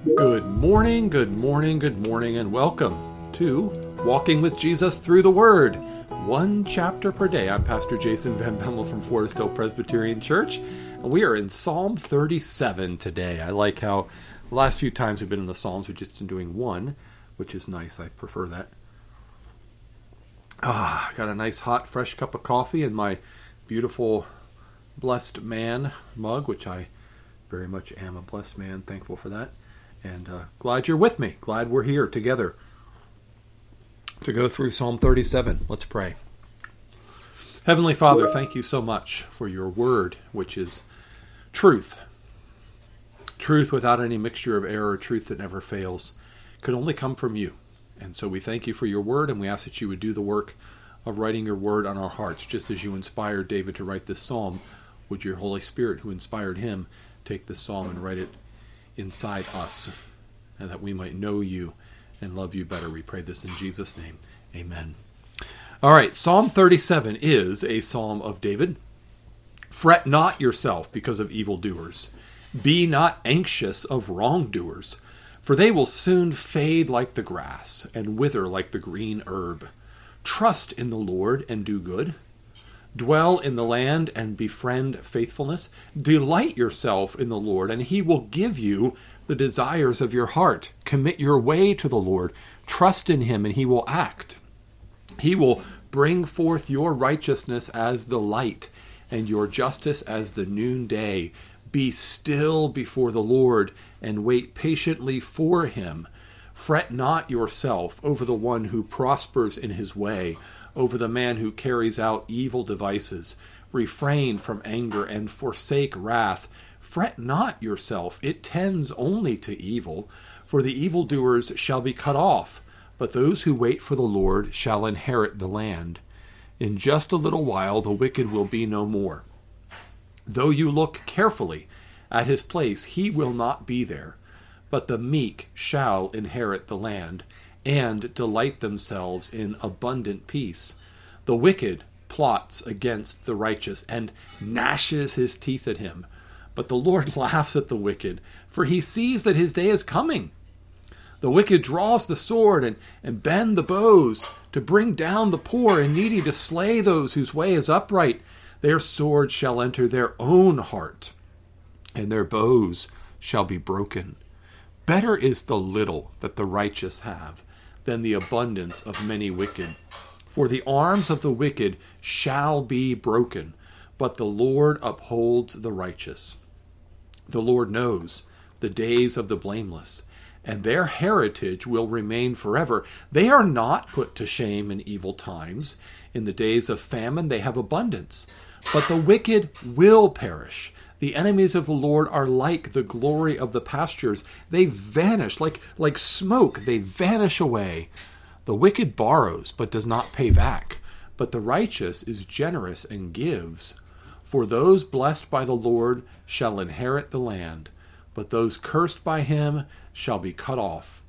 Good morning, good morning, good morning, and welcome to Walking with Jesus Through the Word, one chapter per day. I'm Pastor Jason Van Bemmel from Forest Hill Presbyterian Church, and we are in Psalm 37 today. I like how the last few times we've been in the Psalms, we've just been doing one, which is nice. I prefer that. Got a nice hot, fresh cup of coffee in my beautiful Blessed Man mug, which I very much am a blessed man, thankful for that. And glad you're with me. Glad we're here together to go through Psalm 37. Let's pray. Heavenly Father, thank you so much for your word, which is truth. Truth without any mixture of error, truth that never fails, could only come from you. And so we thank you for your word, and we ask that you would do the work of writing your word on our hearts. Just as you inspired David to write this psalm, would your Holy Spirit, who inspired him, take this psalm and write it inside us, and that we might know you and love you better. We pray this in Jesus' name. Amen. All right, Psalm 37 is a psalm of David. Fret not yourself because of evildoers. Be not anxious of wrongdoers, for they will soon fade like the grass and wither like the green herb. Trust in the Lord and do good. Dwell in the land and befriend faithfulness. Delight yourself in the Lord, and he will give you the desires of your heart. Commit your way to the Lord. Trust in him, and he will act. He will bring forth your righteousness as the light, and your justice as the noonday. Be still before the Lord, and wait patiently for him. Fret not yourself over the one who prospers in his way, over the man who carries out evil devices. Refrain from anger and forsake wrath. Fret not yourself, it tends only to evil. For the evildoers shall be cut off, but those who wait for the Lord shall inherit the land. In just a little while the wicked will be no more. Though you look carefully at his place, he will not be there. But the meek shall inherit the land, and delight themselves in abundant peace. The wicked plots against the righteous, and gnashes his teeth at him. But the Lord laughs at the wicked, for he sees that his day is coming. The wicked draws the sword and bend the bows, to bring down the poor and needy, to slay those whose way is upright. Their sword shall enter their own heart, and their bows shall be broken. Better is the little that the righteous have than the abundance of many wicked. For the arms of the wicked shall be broken, but the Lord upholds the righteous. The Lord knows the days of the blameless, and their heritage will remain forever. They are not put to shame in evil times. In the days of famine they have abundance, but the wicked will perish. The enemies of the Lord are like the glory of the pastures. They vanish like smoke. They vanish away. The wicked borrows, but does not pay back. But the righteous is generous and gives. For those blessed by the Lord shall inherit the land, but those cursed by him shall be cut off.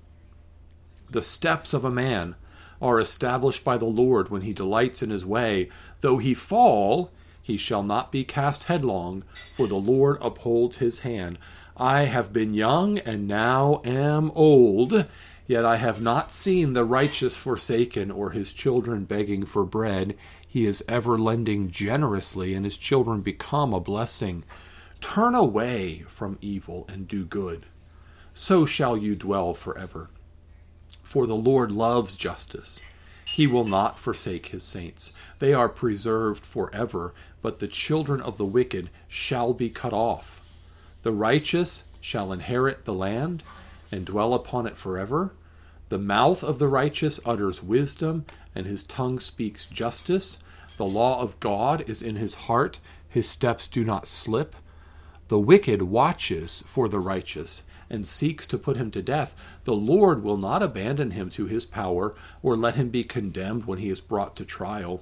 The steps of a man are established by the Lord when he delights in his way. Though he fall, he shall not be cast headlong, for the Lord upholds his hand. I have been young and now am old, yet I have not seen the righteous forsaken or his children begging for bread. He is ever lending generously, and his children become a blessing. Turn away from evil and do good. So shall you dwell forever. For the Lord loves justice. He will not forsake his saints. They are preserved forever, but the children of the wicked shall be cut off. The righteous shall inherit the land and dwell upon it forever. The mouth of the righteous utters wisdom, and his tongue speaks justice. The law of God is in his heart. His steps do not slip. The wicked watches for the righteous and seeks to put him to death. The Lord will not abandon him to his power, or let him be condemned when he is brought to trial.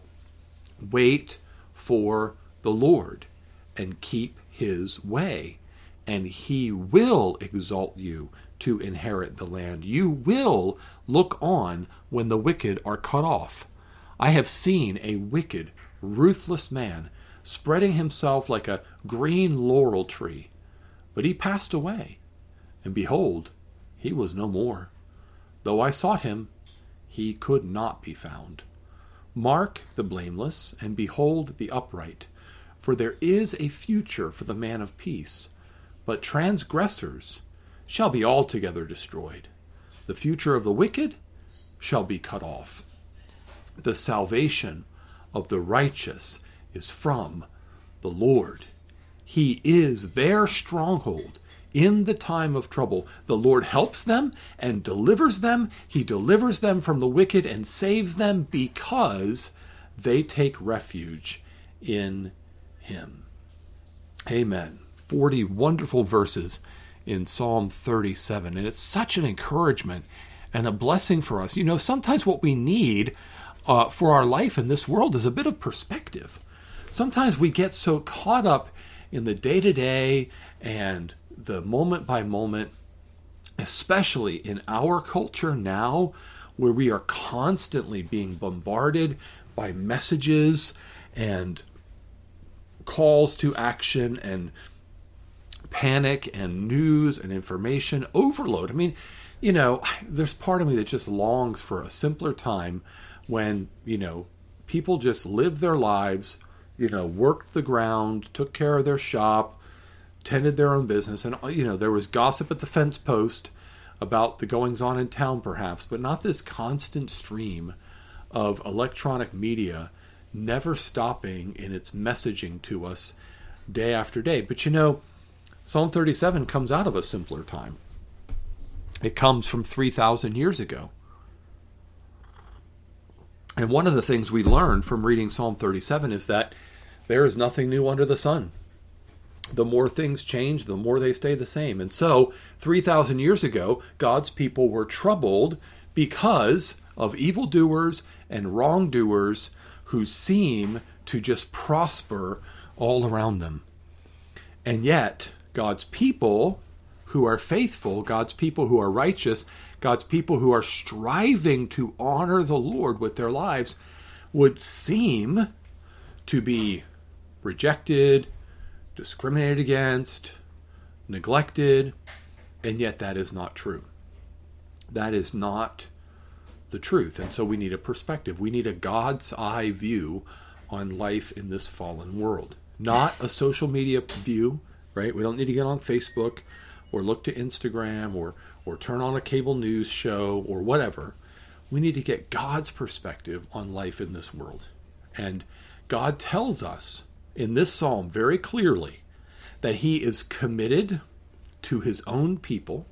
Wait for the Lord and keep his way, and he will exalt you to inherit the land. You will look on when the wicked are cut off. I have seen a wicked, ruthless man spreading himself like a green laurel tree, but he passed away. And behold, he was no more. Though I sought him, he could not be found. Mark the blameless, and behold the upright, for there is a future for the man of peace. But transgressors shall be altogether destroyed. The future of the wicked shall be cut off. The salvation of the righteous is from the Lord. He is their stronghold in the time of trouble. The Lord helps them and delivers them. He delivers them from the wicked and saves them because they take refuge in him. Amen. 40 wonderful verses in Psalm 37. And it's such an encouragement and a blessing for us. You know, sometimes what we need for our life in this world is a bit of perspective. Sometimes we get so caught up in the day-to-day and the moment by moment, especially in our culture now, where we are constantly being bombarded by messages and calls to action and panic and news and information overload. I mean, you know, there's part of me that just longs for a simpler time when, you know, people just lived their lives, you know, worked the ground, took care of their shop, tended their own business. And, you know, there was gossip at the fence post about the goings on in town perhaps, but not this constant stream of electronic media never stopping in its messaging to us day after day. But, you know, Psalm 37 comes out of a simpler time. It comes from 3,000 years ago. And one of the things we learn from reading Psalm 37 is that there is nothing new under the sun. The more things change, the more they stay the same. And so, 3,000 years ago, God's people were troubled because of evildoers and wrongdoers who seem to just prosper all around them. And yet, God's people who are faithful, God's people who are righteous, God's people who are striving to honor the Lord with their lives would seem to be rejected, discriminated against, neglected, and yet that is not true. That is not the truth. And so we need a perspective. We need a God's eye view on life in this fallen world. Not a social media view, right? We don't need to get on Facebook or look to Instagram or turn on a cable news show or whatever. We need to get God's perspective on life in this world. And God tells us in this psalm very clearly that he is committed to his own people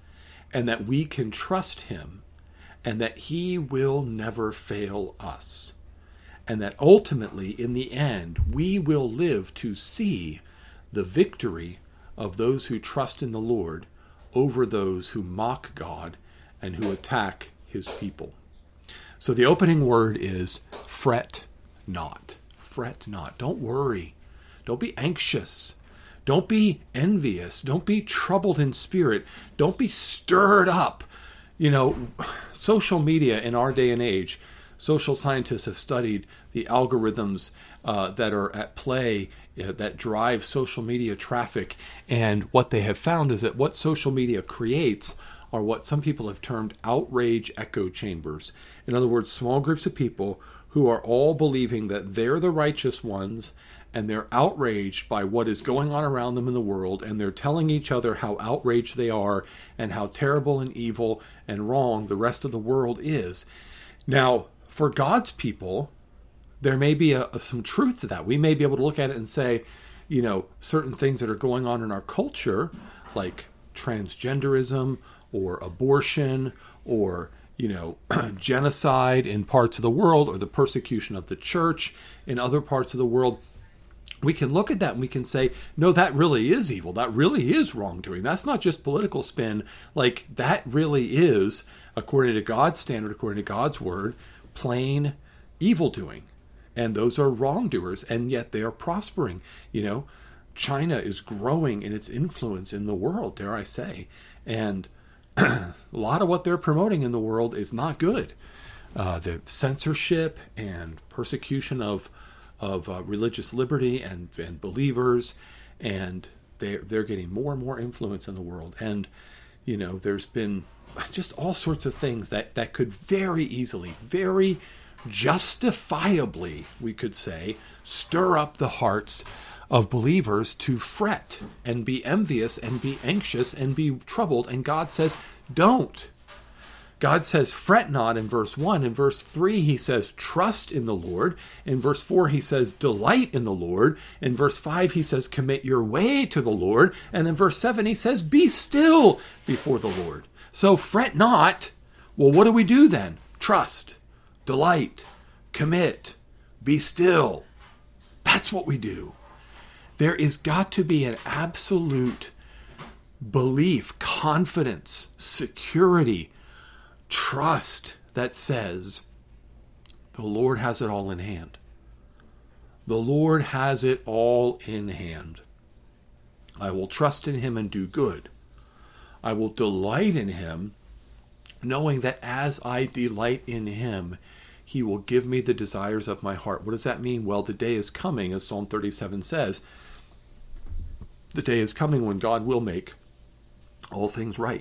and that we can trust him and that he will never fail us. And that ultimately, in the end, we will live to see the victory of those who trust in the Lord over those who mock God and who attack his people. So the opening word is fret not. Fret not. Don't worry. Don't be anxious. Don't be envious. Don't be troubled in spirit. Don't be stirred up. You know, social media in our day and age, social scientists have studied the algorithms that are at play that drive social media traffic. And what they have found is that what social media creates are what some people have termed outrage echo chambers. In other words, small groups of people who are all believing that they're the righteous ones and they're outraged by what is going on around them in the world, and they're telling each other how outraged they are and how terrible and evil and wrong the rest of the world is. Now, for God's people, there may be some truth to that. We may be able to look at it and say, you know, certain things that are going on in our culture, like transgenderism or abortion or, you know, genocide in parts of the world or the persecution of the church in other parts of the world. We can look at that and we can say, no, that really is evil. That really is wrongdoing. That's not just political spin. Like, that really is, according to God's standard, according to God's word, plain evildoing. And those are wrongdoers, and yet they are prospering. You know, China is growing in its influence in the world, dare I say. And a lot of what they're promoting in the world is not good. The censorship and persecution of religious liberty and believers, and they're getting more and more influence in the world. And, There's been just all sorts of things that could very easily, very justifiably, we could say, stir up the hearts of believers to fret and be envious and be anxious and be troubled. And God says, don't. God says, fret not in verse 1. In verse 3, he says, trust in the Lord. In verse 4, he says, delight in the Lord. In verse 5, he says, commit your way to the Lord. And in verse 7, he says, be still before the Lord. So fret not. Well, what do we do then? Trust, delight, commit, be still. That's what we do. There is got to be an absolute belief, confidence, security, trust that says the Lord has it all in hand. The Lord has it all in hand. I will trust in him and do good. I will delight in him, knowing that as I delight in him, he will give me the desires of my heart. What does that mean? Well, the day is coming, as Psalm 37 says. The day is coming when God will make all things right.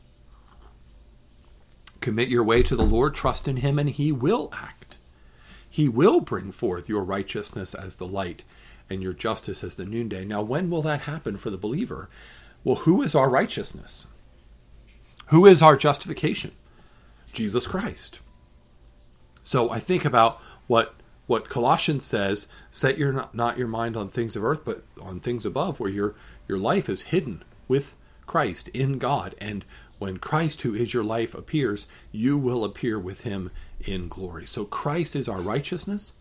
Commit your way to the Lord, trust in him, and he will act. He will bring forth your righteousness as the light and your justice as the noonday. Now, when will that happen for the believer? Well, who is our righteousness? Who is our justification? Jesus Christ. So I think about what Colossians says, set not your mind on things of earth, but on things above, where your life is hidden with Christ in God. And when Christ, who is your life, appears, you will appear with him in glory. So Christ is our righteousness.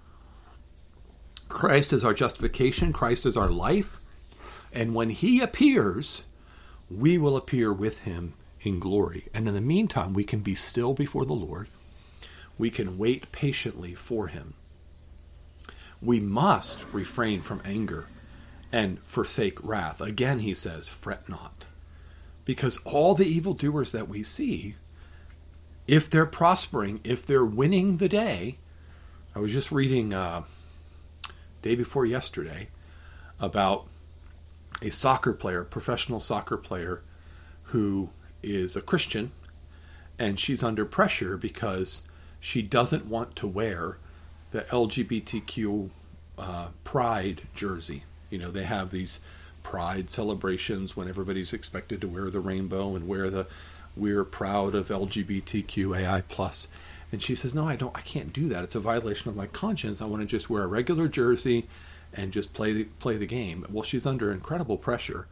Christ is our justification. Christ is our life. And when he appears, we will appear with him in glory. And in the meantime, we can be still before the Lord. We can wait patiently for him. We must refrain from anger and forsake wrath. Again, he says, fret not. Because all the evildoers that we see, if they're prospering, if they're winning the day, I was just reading day before yesterday about a soccer player, professional soccer player, who is a Christian, and she's under pressure because she doesn't want to wear the LGBTQ pride jersey. They have these pride celebrations when everybody's expected to wear the rainbow and we're proud of LGBTQAI+. And she says, no, I can't do that. It's a violation of my conscience. I want to just wear a regular jersey and just play the game. Well, she's under incredible pressure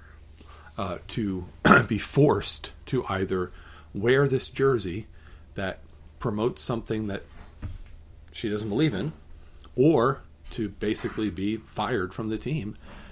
to be forced to either wear this jersey that promotes something that she doesn't believe in, or to basically be fired from the team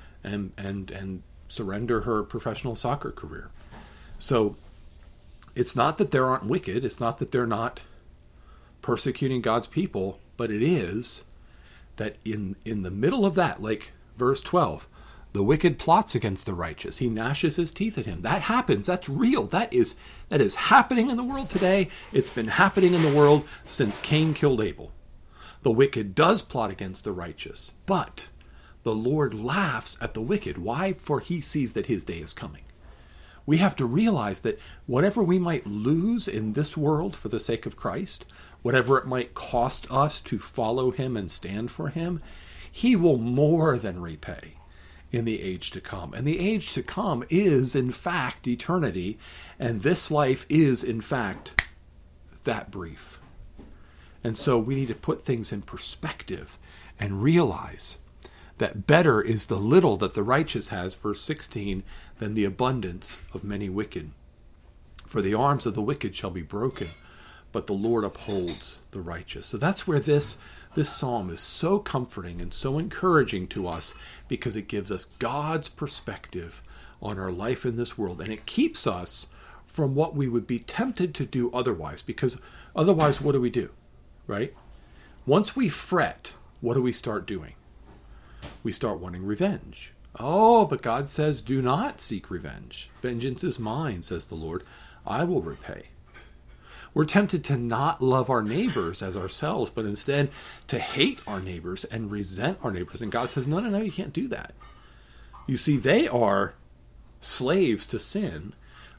and surrender her professional soccer career. So it's not that there aren't wicked, it's not that they're not persecuting God's people, but it is that in the middle of that, like verse 12, the wicked plots against the righteous. He gnashes his teeth at him. That happens. That's real. That is happening in the world today. It's been happening in the world since Cain killed Abel. The wicked does plot against the righteous, but the Lord laughs at the wicked. Why? For he sees that his day is coming. We have to realize that whatever we might lose in this world for the sake of Christ, whatever it might cost us to follow him and stand for him, he will more than repay in the age to come. And the age to come is, in fact, eternity. And this life is, in fact, that brief. And so we need to put things in perspective and realize that better is the little that the righteous has, verse 16, than the abundance of many wicked. For the arms of the wicked shall be broken, but the Lord upholds the righteous. So that's where this psalm is so comforting and so encouraging to us, because it gives us God's perspective on our life in this world. And it keeps us from what we would be tempted to do otherwise. Because otherwise, what do? Right? Once we fret, what do we start doing? We start wanting revenge. Oh, but God says, do not seek revenge. Vengeance is mine, says the Lord. I will repay. We're tempted to not love our neighbors as ourselves, but instead to hate our neighbors and resent our neighbors. And God says, no, you can't do that. You see, they are slaves to sin.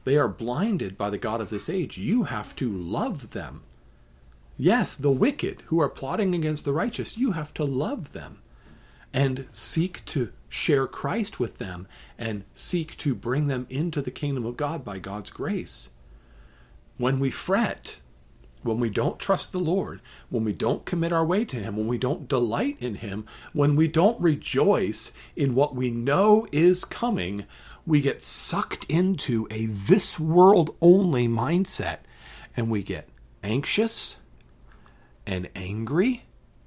They are blinded by the god of this age. You have to love them. Yes, the wicked who are plotting against the righteous, you have to love them and seek to share Christ with them and seek to bring them into the kingdom of God by God's grace. When we fret, when we don't trust the Lord, when we don't commit our way to Him, when we don't delight in Him, when we don't rejoice in what we know is coming, we get sucked into a this world only mindset, and we get anxious and angry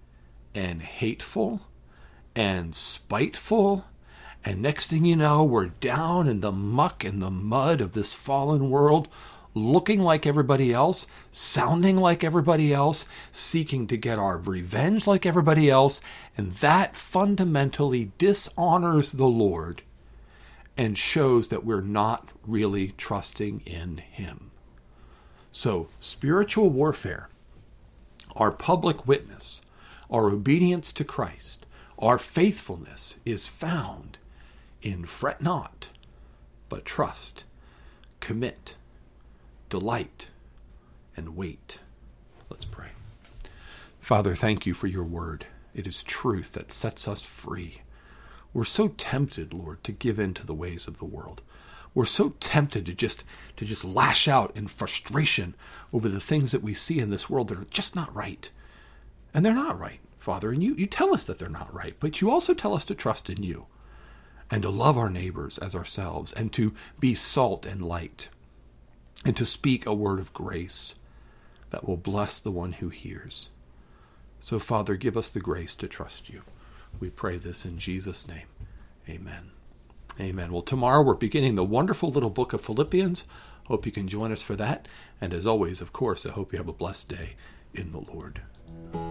and hateful and spiteful, and next thing you know, we're down in the muck and the mud of this fallen world, looking like everybody else, sounding like everybody else, seeking to get our revenge like everybody else, and that fundamentally dishonors the Lord and shows that we're not really trusting in Him. So, spiritual warfare, our public witness, our obedience to Christ, our faithfulness is found in fret not, but trust, commit, delight, and wait. Let's pray. Father, thank you for your word. It is truth that sets us free. We're so tempted, Lord, to give in to the ways of the world. We're so tempted to just lash out in frustration over the things that we see in this world that are just not right. And they're not right, Father. And you tell us that they're not right, but you also tell us to trust in you and to love our neighbors as ourselves and to be salt and light and to speak a word of grace that will bless the one who hears. So, Father, give us the grace to trust you. We pray this in Jesus' name. Amen. Amen. Well, tomorrow we're beginning the wonderful little book of Philippians. Hope you can join us for that. And as always, of course, I hope you have a blessed day in the Lord.